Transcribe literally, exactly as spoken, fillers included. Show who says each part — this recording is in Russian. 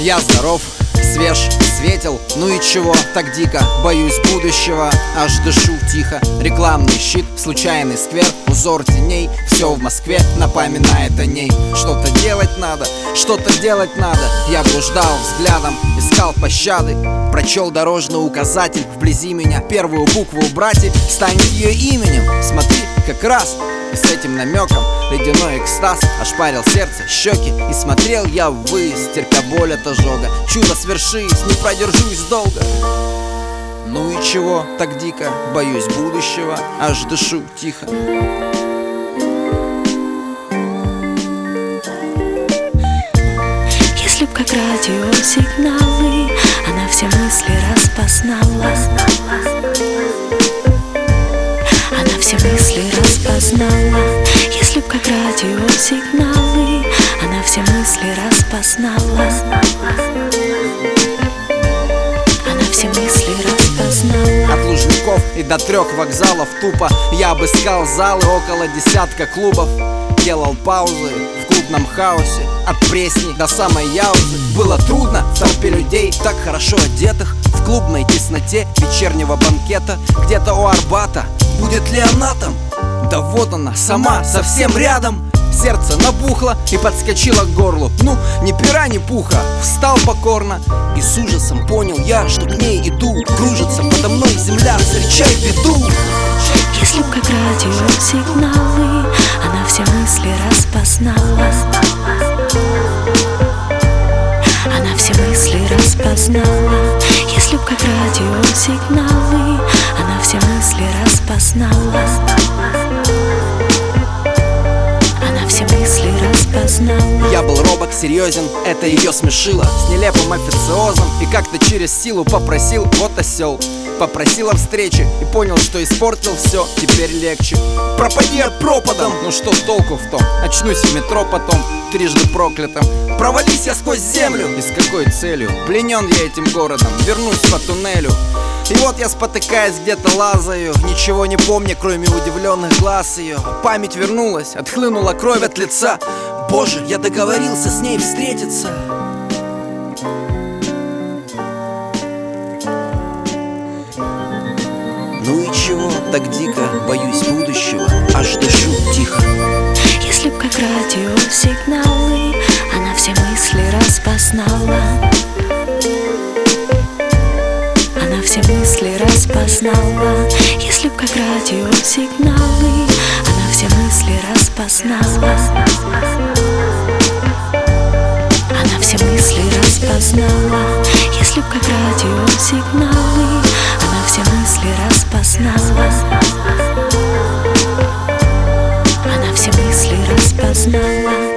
Speaker 1: Я здоров, свеж, светел, ну и чего так дико? Боюсь будущего, аж дышу тихо. Рекламный щит, случайный сквер, узор теней. Все в Москве напоминает о ней. Что-то делать надо, что-то делать надо. Я блуждал взглядом, искал пощады. Прочел дорожный указатель, вблизи меня первую букву убрать и станет ее именем. Смотри, как раз и с этим намеком ледяной экстаз ошпарил сердце, щеки. И смотрел я ввысь, терпя боль от ожога. Чудо свершись, не продержусь долго. Ну и чего так дико? Боюсь будущего, аж дышу тихо.
Speaker 2: Если б как радиосигналы она все мысли распознала, она все мысли распознала. Если б как радиосигналы она все мысли распознала, она все мысли распознала.
Speaker 1: От Лужников и до трех вокзалов тупо я обыскал залы, около десятка клубов. Делал паузы в клубном хаосе, от Пресни до самой Яузы. Было трудно в толпе людей, так хорошо одетых, в клубной тесноте вечернего банкета. Где-то у Арбата, будет ли она там? Да вот она, сама, совсем рядом. Сердце набухло и подскочило к горлу. Ну, ни пера, ни пуха, встал покорно. И с ужасом понял я, что к ней иду. Кружится подо мной земля, встречай беду.
Speaker 2: Если б как радиосигналы она все мысли распознала, она все мысли распознала. Если б как радиосигналы она все мысли распознала, она все мысли распознала.
Speaker 1: Я был робок, серьезен, это ее смешило. С нелепым официозом и как-то через силу попросил, вот осел. Попросил о встрече и понял, что испортил все, теперь легче. Пропади от пропадом, ну что толку в том? Очнусь в метро потом, трижды проклятым. Провались я сквозь землю, и с какой целью? Пленен я этим городом, вернусь по туннелю. И вот я, спотыкаясь, где-то лазаю, ничего не помня, кроме удивленных глаз ее. Память вернулась, отхлынула кровь от лица. Боже, я договорился с ней встретиться. Ну и чего так дико? Боюсь будущего, аж дышу тихо.
Speaker 2: Если б как радиосигналы она все мысли распознала, она все мысли распознала. Если б как радиосигналы она все мысли распознала, она все мысли распознала. Если б как радиосигналы она все мысли распознала, она все мысли распознала.